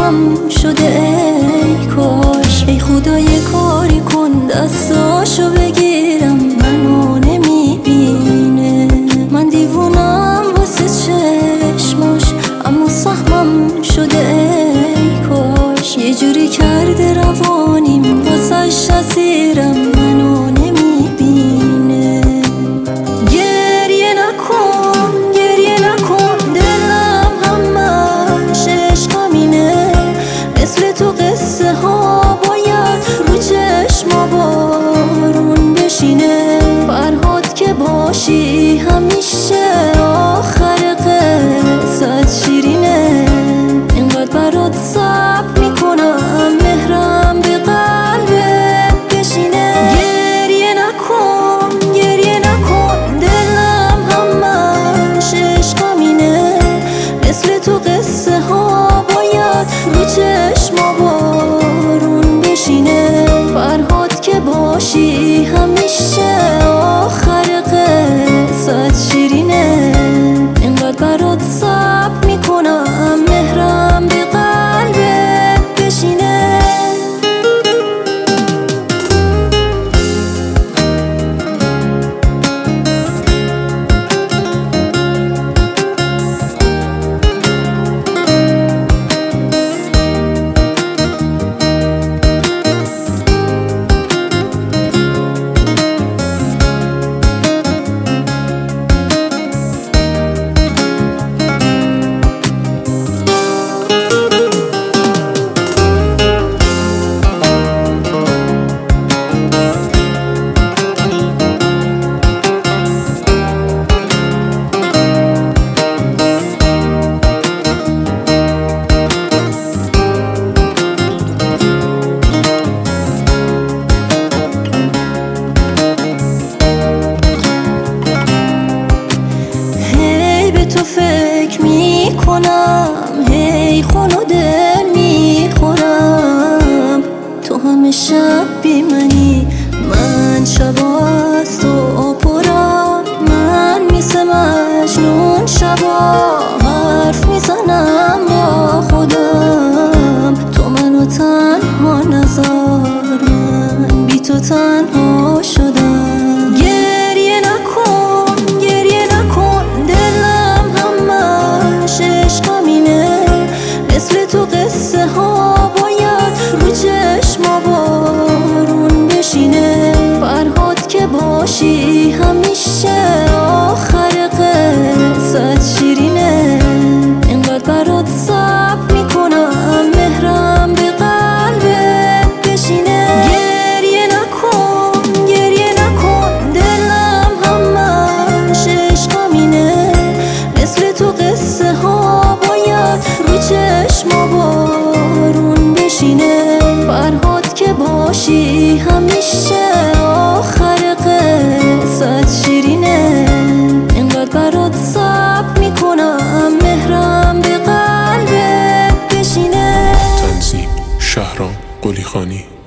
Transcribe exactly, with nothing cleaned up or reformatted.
زخمم شده ای کاش. ای خدای کاری کن دستاشو بگیرم منو نمیبینه. من دیوونم واسه چشماش اما زخمم شده ای کاش. یه جوری کرده روانیم واسش اسیرم منو نمیبینه. گریه نکن گریه نکن دلم همش عشقمینه. مثل تو قصه ها باید رو چشما بارون بشینه. فرهاد که باشی همیشه آخر قصت شیرینه. اینقدر برات صبر میکنم مهرم به قلبت بشینه. گریه نکن گریه نکن دلم همش عشقمینه. مثل تو قصه ها باید رو چشما بارون بشینه. فرهاد که باشی همیشه آخر قصت شیرینه. اینقدر برات صبر میکنم مهرم به قلبت بشینه. تو فکر میکنم هی خون و دل میخورم. تو همه شب بی منی من شب از تو پرم. من میسه مجنون شبا حرف میزنم با خودم. تو منو تنها نذار من بی تو تنها شدم. گریه نکن گریه نکن دلم همش عشقمینه. مثل تو قصه ها باید رو چشما بارون بشینه. فرهاد که باشی همیشه آخر قصت شیرینه. اینقدر برات صبر میکنم مهرم به قلبت بشینه. گریه نکن گریه نکن دلم همش عشقمینه. مثل تو قصه ها باید رو چشما بارون بشینه. فرهاد که باشی همیشه آخر قصت شیرینه. اینقدر برات صبر میکنم مهرم به قلبت بشینه. تنظیم شهرام قلی خانی.